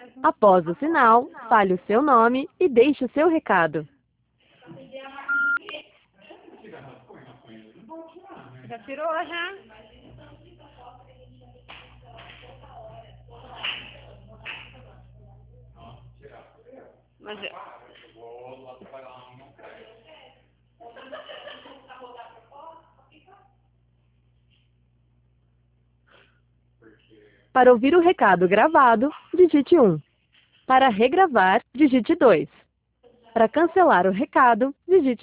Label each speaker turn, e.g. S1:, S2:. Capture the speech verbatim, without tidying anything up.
S1: Após o sinal, fale o seu nome e deixe o seu recado.
S2: Já tirou, já? Mas eu...
S1: Para ouvir o recado gravado, digite um. Para regravar, digite dois. Para cancelar o recado, digite